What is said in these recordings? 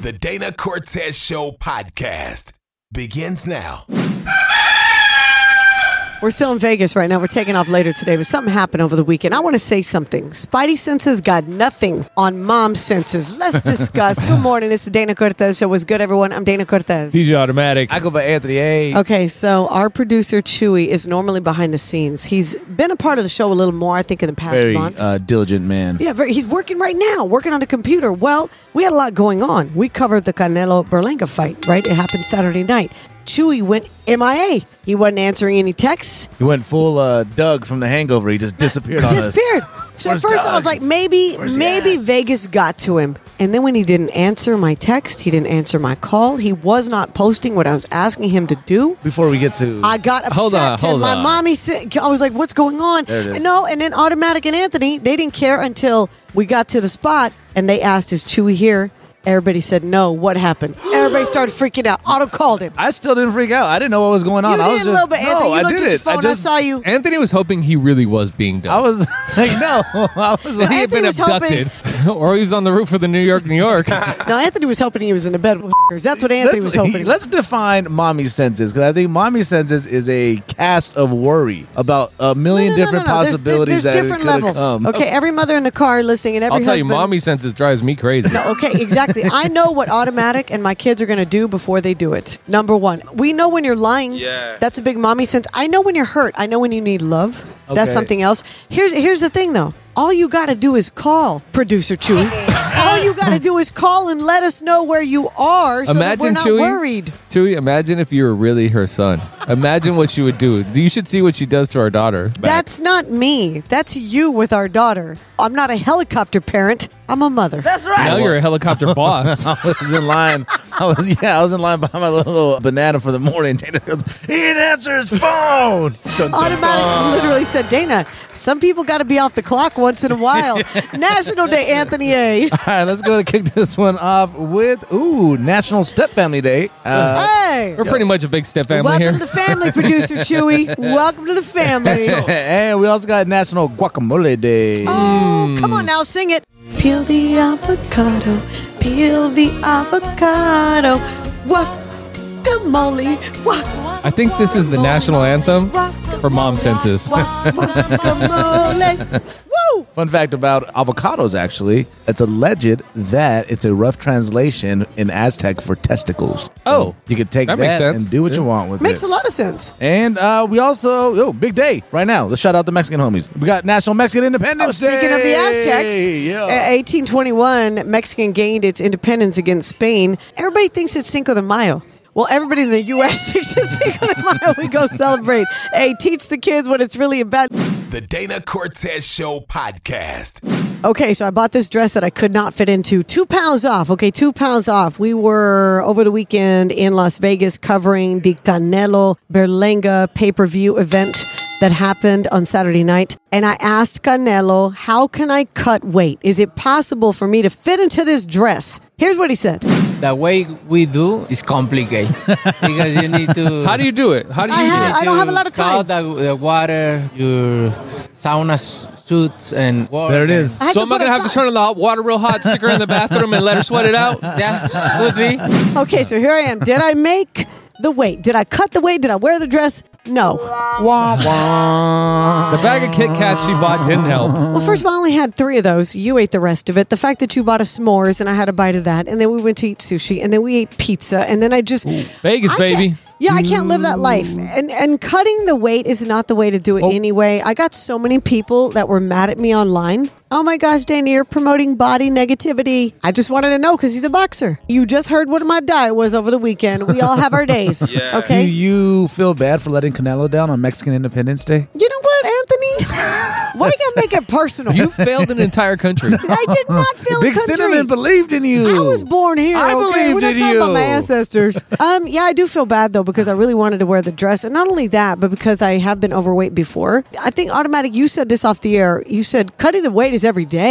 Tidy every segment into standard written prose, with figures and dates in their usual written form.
The Dana Cortez Show podcast begins now. We're still in Vegas right now. We're taking off later today, but something happened over the weekend. I want to say something. Spidey senses got nothing on mom senses. Let's discuss. Good morning. It's the Dana Cortez Show. What's good, everyone? I'm Dana Cortez. DJ Automatic. I go by Anthony A. Okay, so our producer, Chewy, is normally behind the scenes. He's been a part of the show a little more, I think, in the past Very month. diligent man. Yeah, he's working right now, working on the computer. Well, we had a lot going on. We covered the Canelo Berlanga fight, right? It happened Saturday night. Chewy went MIA. He wasn't answering any texts. He went full Doug from The Hangover. He just disappeared on us. Disappeared. So at first I was like, maybe Vegas got to him. And then when he didn't answer my text, he didn't answer my call, he was not posting what I was asking him to do. Before we get to... I got upset. Hold my on. mommy said, I was like, what's going on? There it is. No, and then Automatic and Anthony, they didn't care until we got to the spot and they asked, is Chewy here? Everybody said no. What happened? Everybody started freaking out. Auto called him. I still didn't freak out. I didn't know what was going on. You I did was a just... little bit, Anthony. You I looked at did his it. phone. I saw you. Anthony was hoping he really was being done. I was like, no. I was like... he had been Anthony was hoping- abducted. Or he was on the roof of the New York. No, Anthony was hoping he was in the bed with hookers. That's what Anthony was hoping. Let's define mommy senses, because I think mommy senses is a cast of worry about a million different possibilities There's that different could have levels. come. Okay, every mother in the car listening and every I'll tell you, husband. mommy senses drives me crazy. No, okay, exactly. I know what Automatic and my kids are going to do before they do it. Number one, we know when you're lying. Yeah. That's a big mommy sense. I know when you're hurt. I know when you need love. That's Okay. something else. Here's the thing, though. All you got to do is call, Producer Chewy. All you got to do is call and let us know where you are so that we're Imagine not Chewy. worried. Chewy, imagine if you were really her son. Imagine what she would do. You should see what she does to our daughter. That's not me. That's you with our daughter. I'm not a helicopter parent. I'm a mother. That's right. Now you're a helicopter boss. I was in line. I was in line behind my little banana for the morning. Dana goes, he didn't answer his phone. Dun, dun, Automatic dun. literally said, Dana, some people got to be off the clock once in a while. National Day, Anthony A. All right, let's go to kick this one off with National Step Family Day. Hey. We're pretty much a big step family Welcome here. to the family, Producer Chewy. Welcome to the family. And we also got National Guacamole Day. Oh, come on now, sing it. Peel the avocado, peel the avocado. Guacamole, I think this is the national anthem for mom senses. Guacamole. Woo! Fun fact about avocados, actually, it's alleged that it's a rough translation in Aztec for testicles. Oh, You could take that that, makes sense. and do what you want with Makes it. a lot of sense. And we also, big day right now. Let's shout out the Mexican homies. We got National Mexican Independence Day. Speaking of the Aztecs, Yeah. 1821, Mexican gained its independence against Spain. Everybody thinks it's Cinco de Mayo. Well, everybody in the U.S. thinks it's Cinco de Mayo. We go celebrate. Hey, teach the kids what it's really about. The Dana Cortez Show podcast. Okay, so I bought this dress that I could not fit into. 2 pounds off. Okay, 2 pounds off. We were over the weekend in Las Vegas covering the Canelo Berlanga pay-per-view event that happened on Saturday night. And I asked Canelo, how can I cut weight? Is it possible for me to fit into this dress? Here's what he said. The way we do is complicated because you need to. How do you do it? How do you do it? I don't have a lot of time. Cut the water, your sauna suits, and water. There it is. I had So to am I put going to have to aside- turn on the hot water real hot, stick her in the bathroom, and let her sweat it out? Yeah, could be. Okay, so here I am. Did I make the weight? Did I cut the weight? Did I wear the dress? No. The bag of Kit Kats she bought didn't help. Well, first of all, I only had 3 of those. You ate the rest of it. The fact that you bought a s'mores and I had a bite of that, and then we went to eat sushi, and then we ate pizza, and then I just Vegas, I baby. can't- Yeah, I can't live that life. And cutting the weight is not the way to do it anyway. I got so many people that were mad at me online. Oh my gosh, Danny, you're promoting body negativity. I just wanted to know because he's a boxer. You just heard what my diet was over the weekend. We all have our days. Yeah. Do Okay. you feel bad for letting Canelo down on Mexican Independence Day? You know what, Anthony? Why you gotta make it personal? You failed an entire country. I did not feel Big country. Cinnamon believed in you. I was born here. I okay? believed We're not in talking about you. my ancestors. Yeah, I do feel bad though because I really wanted to wear the dress, and not only that, but because I have been overweight before. I think Automatic. You said this off the air. You said cutting the weight is every day.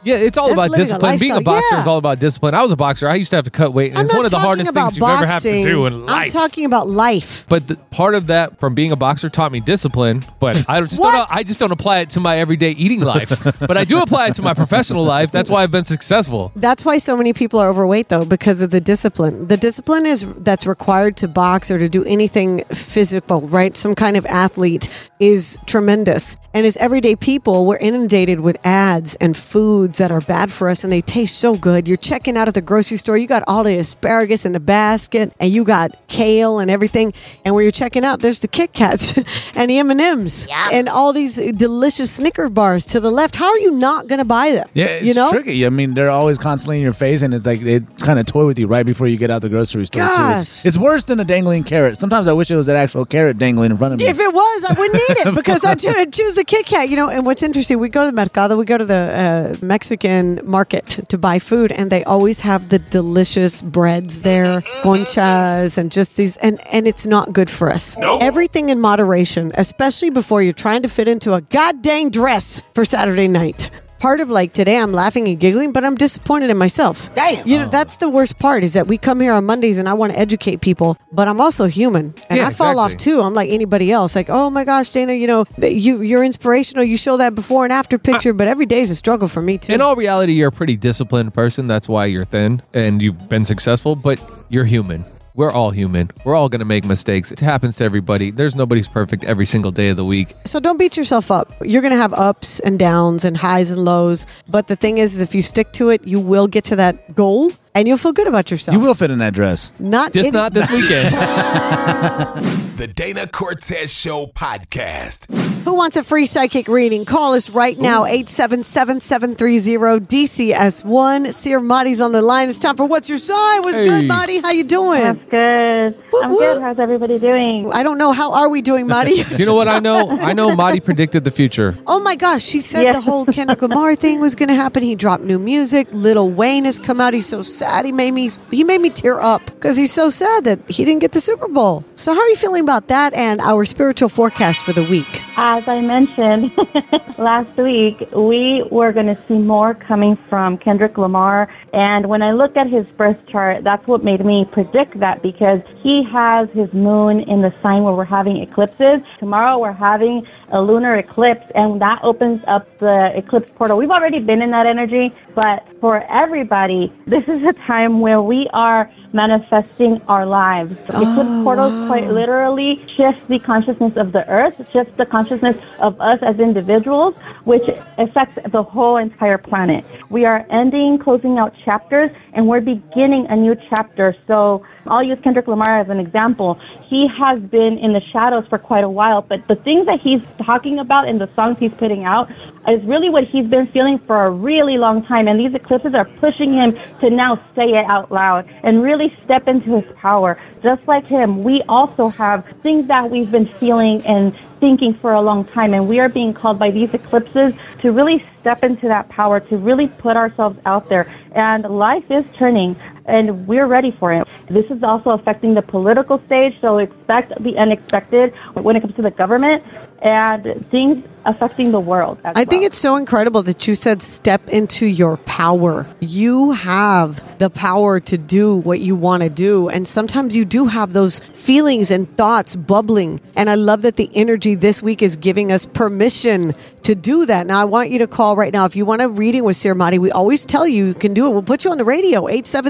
Yeah, it's all That's about living a discipline. Being a lifestyle. boxer Yeah. is all about discipline. I was a boxer. I used to have to cut weight, and I'm it's not one of the talking hardest about things you ever have to boxing. do in I'm life. talking about life. But part of that from being a boxer taught me discipline, but I just don't apply it to my everyday eating life. But I do apply it to my professional life. That's why I've been successful. That's why so many people are overweight, though, because of the discipline. The discipline that's required to box or to do anything physical, right? Some kind of athlete is tremendous. And as everyday people, we're inundated with ads and foods that are bad for us, and they taste so good. You're checking out at the grocery store, you got all the asparagus in the basket, and you got kale and everything. And when you're checking out, there's the Kit Kats and the M&Ms and all these delicious Snicker bars to the left. How are you not going to buy them? Yeah, it's tricky. I mean, they're always constantly in your face, and it's like they kind of toy with you right before you get out the grocery store. Too. Gosh. It's worse than a dangling carrot. Sometimes I wish it was an actual carrot dangling in front of me. If it was, I wouldn't eat it because I'd choose the Kit Kat. And what's interesting, we go to the Mercado, we go to the Mexican market to buy food, and they always have the delicious breads there, conchas, and just these, and it's not good for us. Nope. Everything in moderation, especially before you're trying to fit into a goddamn dress for Saturday night. Part of like today I'm laughing and giggling, but I'm disappointed in myself. Damn. That's the worst part is that we come here on Mondays and I want to educate people, but I'm also human and I fall off too. I'm like anybody else. Like, oh my gosh, Dana, you're inspirational. You show that before and after picture, but every day is a struggle for me too. In all reality, you're a pretty disciplined person. That's why you're thin and you've been successful, but you're human. We're all human. We're all going to make mistakes. It happens to everybody. There's nobody's perfect every single day of the week. So don't beat yourself up. You're going to have ups and downs and highs and lows. But the thing is if you stick to it, you will get to that goal and you'll feel good about yourself. You will fit in that dress. Not this weekend. The Dana Cortez Show podcast. Who wants a free psychic reading? Call us right now, 877-730-DCS1. Seer Marty's on the line. It's time for What's Your Sign? What's good, Marty? How you doing? That's good. I'm good. How's everybody doing? I don't know. How are we doing, Marty? Do you know what I know? I know Marty predicted the future. Oh my gosh, she said the whole Kendrick Lamar thing was going to happen. He dropped new music. Lil Wayne has come out. He's so sad. He made me tear up because he's so sad that he didn't get the Super Bowl. So how are you feeling about that and our spiritual forecast for the week? As I mentioned last week, we were going to see more coming from Kendrick Lamar. And when I looked at his birth chart, that's what made me predict that because he has his moon in the sign where we're having eclipses. Tomorrow we're having a lunar eclipse, and that opens up the eclipse portal. We've already been in that energy, but for everybody, this is a time where we are manifesting our lives. The eclipse portals quite literally shifts the consciousness of the earth, shifts the consciousness of us as individuals, which affects the whole entire planet. We are closing out chapters, and we're beginning a new chapter. So I'll use Kendrick Lamar as an example. He has been in the shadows for quite a while, but the things that he's talking about in the songs he's putting out is really what he's been feeling for a really long time. And these eclipses are pushing him to now say it out loud and really step into his power. Just like him, we also have things that we've been feeling and thinking for a long time, and we are being called by these eclipses to really step into that power, to really put ourselves out there. And life is turning, and we're ready for it. This is also affecting the political stage, so expect the unexpected when it comes to the government and things affecting the world as I think it's so incredible that you said step into your power. You have the power to do what you want to do, and sometimes you do have those feelings and thoughts bubbling, and I love that the energy this week is giving us permission to do that. Now, I want you to call right now. If you want a reading with Seer Marty, we always tell you can do it. We'll put you on the radio,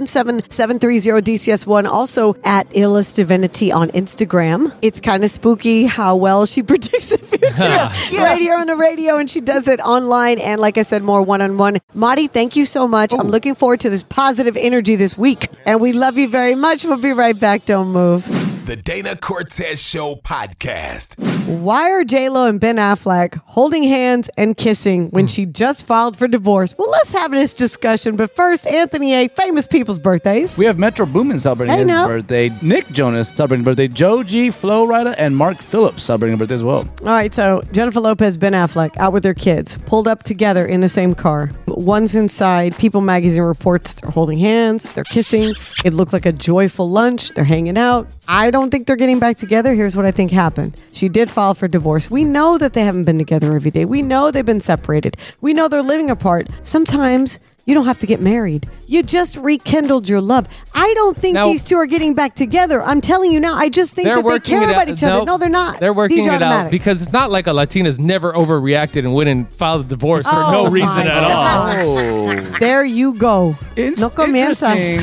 877-730-DCS1, also at Illest Divinity on Instagram. It's kind of spooky how well she predicts the future right here on the radio, and she does it online and, like I said, more one-on-one. Marty, thank you so much. I'm looking forward to this positive energy this week, and we love you very much. We'll be right back. Don't move. The Dana Cortez Show podcast. Why are J-Lo and Ben Affleck holding hands and kissing when she just filed for divorce? Well, let's have this discussion. But first, Anthony A., famous people's birthdays. We have Metro Boomin celebrating his birthday. Nick Jonas celebrating birthday. Joe G, Flo Rida, and Mark Phillips celebrating birthday as well. All right, so Jennifer Lopez, Ben Affleck, out with their kids, pulled up together in the same car. One's inside. People magazine reports they're holding hands, they're kissing. It looked like a joyful lunch. They're hanging out. I I don't think they're getting back together. Here's what I think happened. She did file for divorce. We know that they haven't been together every day. We know they've been separated. We know they're living apart. Sometimes you don't have to get married. You just rekindled your love. I don't think these two are getting back together. I'm telling you now. I just think that they care about each other. No, they're not. They're working it out because it's not like a Latina's never overreacted and went and filed a divorce for no reason at all. There you go. No comienzas.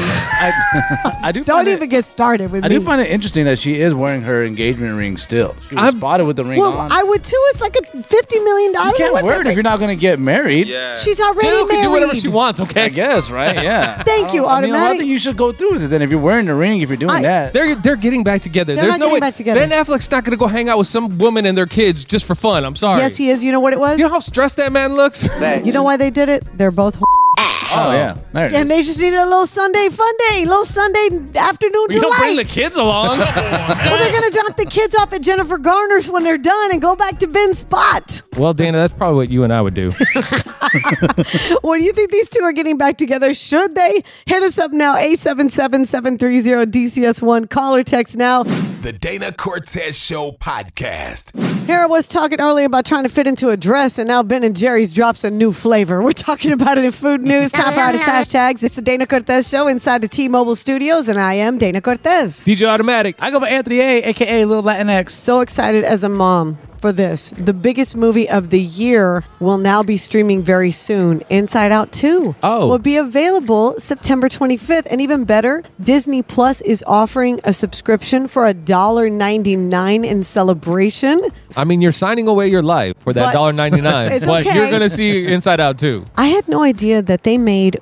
I do. Don't even get started with me. I do find it interesting that she is wearing her engagement ring still. She was spotted with the ring on. I would too. It's like a $50 million. You can't wear it if you're not going to get married. Yeah. She's already married. Can do whatever she wants. Okay. I guess, right? Yeah. Thank you, I Automatic. think you should go through with it then if you're wearing the ring, if you're doing that. They're getting back together. They're not getting back together. Ben Affleck's not going to go hang out with some woman and their kids just for fun. I'm sorry. Yes, he is. You know what it was? You know how stressed that man looks? You know why they did it? They're both Oh, yeah. There it is. and they just needed a little Sunday fun day, little Sunday afternoon You don't bring the delight. kids along. Well, they're going to drop the kids off at Jennifer Garner's when they're done and go back to Ben's spot. Well, Dana, that's probably what you and I would do. Well, do you think these two are getting back together? Should they? Hit us up now, 877-730-DCS1. Call or text now. The Dana Cortez Show podcast. Hera was talking earlier about trying to fit into a dress, and now Ben & Jerry's drops a new flavor. We're talking about it in food news. Top hottest hashtags. It's the Dana Cortez Show inside the T-Mobile studios, and I am Dana Cortez. DJ Automatic. I go by Anthony A, a.k.a. Lil Latinx. So excited as a mom for this. The biggest movie of the year will now be streaming very soon. Inside Out 2 will be available September 25th. And even better, Disney Plus is offering a subscription for $1.99 in celebration. I mean, you're signing away your life for that $1.99. It's but okay. you're going to see Inside Out 2. I had no idea that they made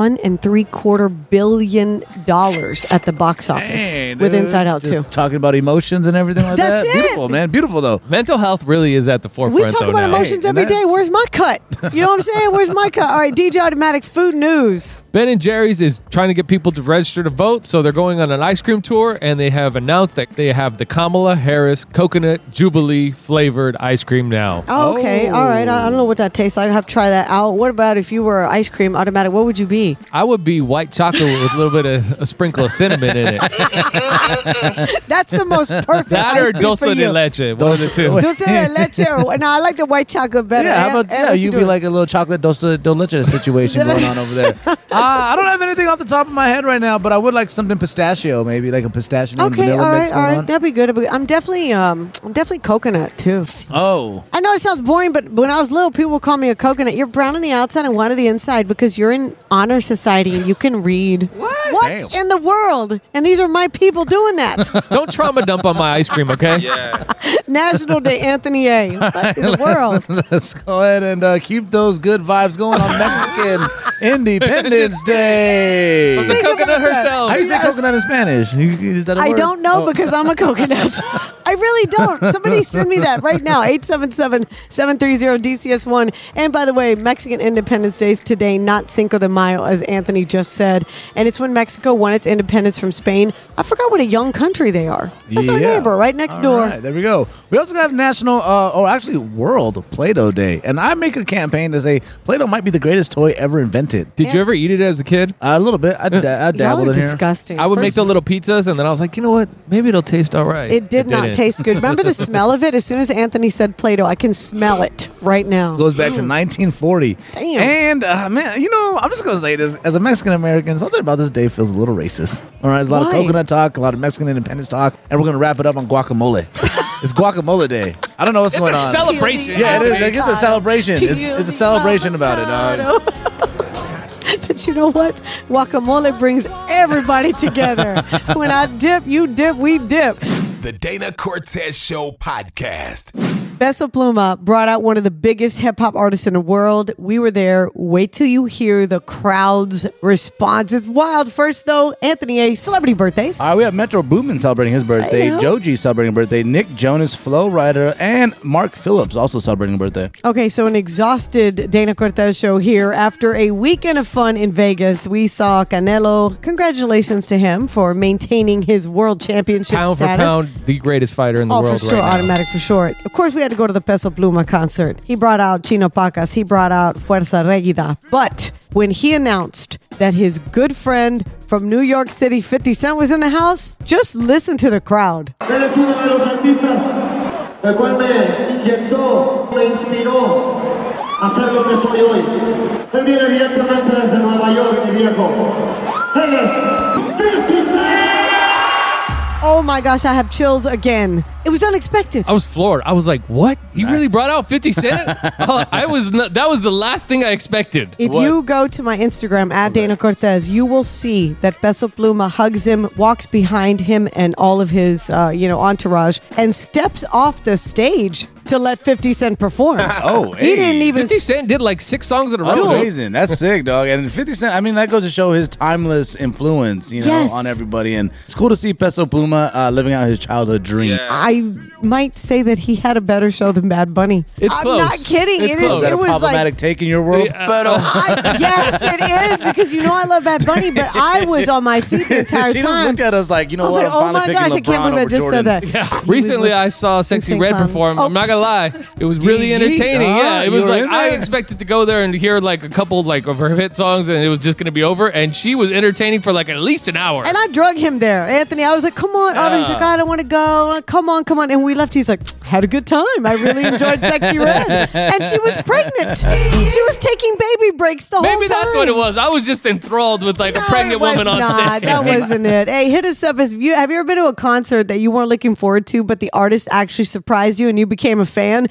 $1.75 billion at the box office with Inside Out 2. Just talking about emotions and everything like That's that. it. Beautiful, man. Beautiful, though. Mental health really is at the forefront. We talk though, about now. emotions Hey, every day. that's- Where's my cut? You know what I'm saying? Where's my cut? All right, DJ Automatic food news. Ben & Jerry's is trying to get people to register to vote, so they're going on an ice cream tour, and they have announced that they have the Kamala Harris Coconut Jubilee flavored ice cream now. Oh, okay. All right. I don't know what that tastes like. I have to try that out. What about if you were ice cream Automatic? What would you be? I would be white chocolate with a little bit of a sprinkle of cinnamon in it. That's the most perfect That ice or cream dulce for de you. leche. One of the two. Dulce de leche. No, I like the white chocolate better. Yeah, how And about what you be doing? like a little chocolate dulce de leche situation going on over there? I don't have anything off the top of my head right now, but I would like something pistachio, maybe like a pistachio and Okay, vanilla all mix right, all going right. on. That'd be good. I'm definitely coconut too. Oh, I know it sounds boring, but when I was little, people would call me a coconut. You're brown on the outside and white on the inside because you're in honor society and you can read. What Damn. in the world? And these are my people doing that. Don't trauma dump on my ice cream, okay? Yeah. National Day, Anthony A. What in the world? let's go ahead and keep those good vibes going on Mexican Independence Day. From the Think coconut about that. herself. How do you say Yes. coconut in Spanish? Is that a I word? don't know Oh. because I'm a coconut. I really don't. Somebody send me that right now. 877-730-DCS1. And by the way, Mexican Independence Day is today, not Cinco de Mayo, as Anthony just said. And it's when Mexico won its independence from Spain. I forgot what a young country they are. That's our Yeah. neighbor right next All door. right, there we go. We also have National, or actually World Play-Doh Day. And I make a campaign to say Play-Doh might be the greatest toy ever invented. Did you ever eat it as a kid? A little bit. I Y'all dabbled are in here. disgusting. I would make First- the little pizzas, and then I was like, you know what? Maybe it'll taste all right. It did not didn't. taste good. Remember the smell of it? As soon as Anthony said Play-Doh, I can smell it right now. Goes back to 1940. Damn. And, man, you know, I'm just going to say this. As a Mexican-American, something about this day feels a little racist. All right, there's a lot of Why? coconut talk, a lot of Mexican independence talk, and we're going to wrap it up on guacamole. It's guacamole day. I don't know what's going on. Celebration. Yeah, it is. It's a celebration. It's a celebration about it. But you know what? Guacamole brings everybody together. When I dip, you dip, we dip. The Dana Cortez Show podcast. Peso Pluma brought out one of the biggest hip hop artists in the world. We were there. Wait till you hear the crowd's response. It's wild. First, though, Anthony A. Celebrity birthdays. All right, we have Metro Boomin celebrating his birthday, I know. Joji celebrating a birthday, Nick Jonas, Flo Rida, and Mark Phillips also celebrating a birthday. Okay, so an exhausted Dana Cortez show here. After a weekend of fun in Vegas, we saw Canelo. Congratulations to him for maintaining his world championship Pound for status. pound, the greatest fighter in the Oh, world for sure, right now. automatic for sure. Of course, we had to go to the Peso Pluma concert. He brought out Chino Pacas. He brought out Fuerza Regida. But when he announced that his good friend from New York City, 50 Cent, was in the house, just listen to the crowd. Él es uno de los artistas el cual me inyectó, me inspiró a ser lo que soy hoy. Él viene directamente desde Nueva York, mi viejo. Él es 50 Cent! Oh my gosh, I have chills again. It was unexpected. I was floored. I was like, "What? He really brought out 50 Cent?" That was the last thing I expected. If you go to my Instagram at Dana Cortez, you will see that Peso Pluma hugs him, walks behind him and all of his, entourage, and steps off the stage to let 50 Cent perform. Oh, He didn't even. 50 Cent did like 6 songs in a row. That's amazing. That's sick, dog. And 50 Cent, I mean, that goes to show his timeless influence, Yes. on everybody. And it's cool to see Peso Pluma living out his childhood dream. I might say that he had a better show than Bad Bunny. It's I'm close. not kidding. It's It close. is- Is that it a was problematic take in your world? yes, it is, because I love Bad Bunny, but I was on my feet the entire She time. just looked at us like, you I know was what? like, I'm oh finally my picking gosh, I LeBron can't believe I over just Jordan. said that. Yeah. He Recently, was I saw Sexy Insane Red Clown. perform. Oh. I'm not gonna lie, it was really entertaining. Yeah, it you was were like in I there? expected to go there and hear like a couple like of her hit songs, and it was just gonna be over. And she was entertaining for like at least an hour. And I drug him there, Anthony. I was like, come on. He's like, I don't want to go. I'm like, come on. And we left. He's like, had a good time. I really enjoyed Sexy Red. And she was pregnant. She was taking baby breaks the whole time. Maybe that's what it was. I was just enthralled with like a pregnant woman on stage. That wasn't it. Hey, hit us up. Have you ever been to a concert that you weren't looking forward to, but the artist actually surprised you and you became a fan?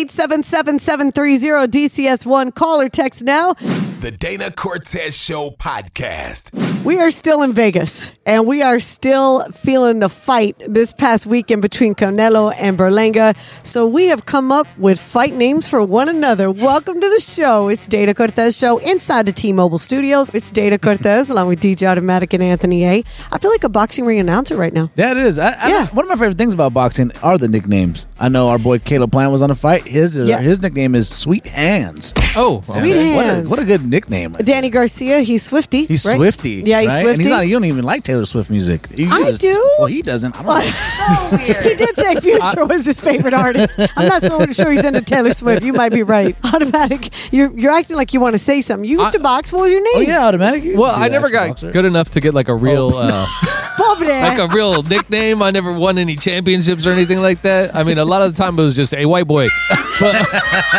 877-730-DCS1. Call or text now. The Dana Cortez Show podcast. We are still in Vegas, and we are still feeling the fight this past weekend between Canelo and Berlanga. So we have come up with fight names for one another. Welcome to the show. It's Dana Cortez Show inside the T-Mobile studios. It's Dana Cortez along with DJ Automatic and Anthony A. I feel like a boxing ring announcer right now. Yeah, it is. Yeah. One of my favorite things about boxing are the nicknames. I know our boy Caleb Plant was on a fight. His nickname is Sweet Hands. Oh, Sweet What a- Hands. What a good nickname. Danny Garcia, he's Swifty. He's right? Swifty. Yeah, he's right? Swifty. And you don't even like Taylor Swift music. I do. Well, he doesn't. I don't know. So weird. He did say Future was his favorite artist. I'm not so sure he's into Taylor Swift. You might be right. Automatic. You're acting like you want to say something. You used to box. What was your name? Oh, yeah, Automatic. You well, used to I be never an actual got boxer. good enough to get like a real, Pobre. like a real nickname. I never won any championships or anything like that. I mean, a lot of the time it was just a white boy. But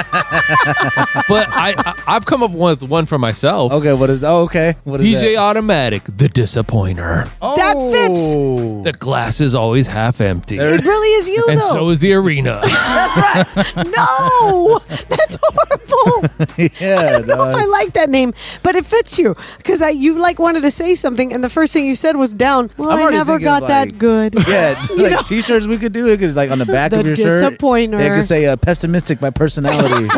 I've come up with one for myself. Okay, what is? Oh, okay. What is DJ that? Automatic, the disappointer. That fits. The glass is always half empty. It really is you, And though. so is the arena. No, that's horrible. Yeah, I don't know if I like that name, but it fits you because you wanted to say something, and the first thing you said was down. Well, I'm I already never thinking got of, that like- good. Yeah, You like know? T-shirts we could do. It could like on the back The of your shirt. disappointer. It could say pessimistic by personality.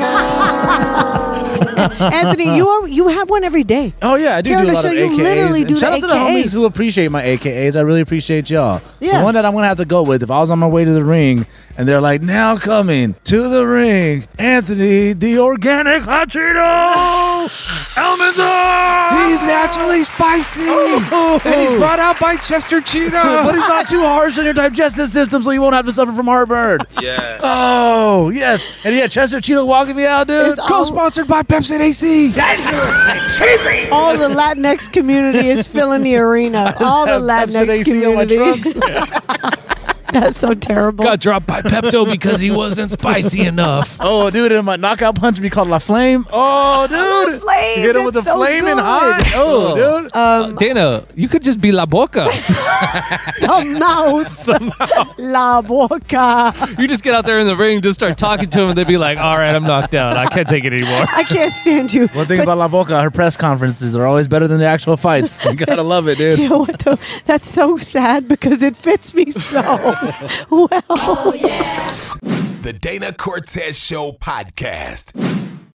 Anthony, you have one every day. Oh yeah, I do Here do on a the lot show, of you AKAs. literally And do shout the out to the homies AKAs. who appreciate my AKAs. I really appreciate y'all. Yeah. The one that I'm gonna have to go with if I was on my way to the ring and they're like, now coming to the ring, Anthony, the organic hot Cheeto, Elementor. He's naturally spicy. And he's brought out by Chester Cheetah. But he's not too harsh on your digestive system, so you won't have to suffer from heartburn. Yeah. Oh yes, and yeah, Chester Cheeto walking me out, dude. It's all- Co-sponsored by Pepsi AC. All the Latinx community is filling the arena. All the Have Pepsi Latinx AC on my community. trunks. That's so terrible. Got dropped by Pepto because he wasn't spicy enough. Oh, dude, and my knockout punch be called La Flame. Oh, dude. Flame, You get him with the that's so flaming good. hot. Oh, dude. Dana, you could just be La Boca. The mouth. La boca. You just get out there in the ring, just start talking to him, and they'd be like, all right, I'm knocked out. I can't take it anymore. I can't stand you. One thing about La Boca, her press conferences are always better than the actual fights. You gotta love it, dude. You know what though? That's so sad because it fits me so well. The Dana Cortez Show podcast.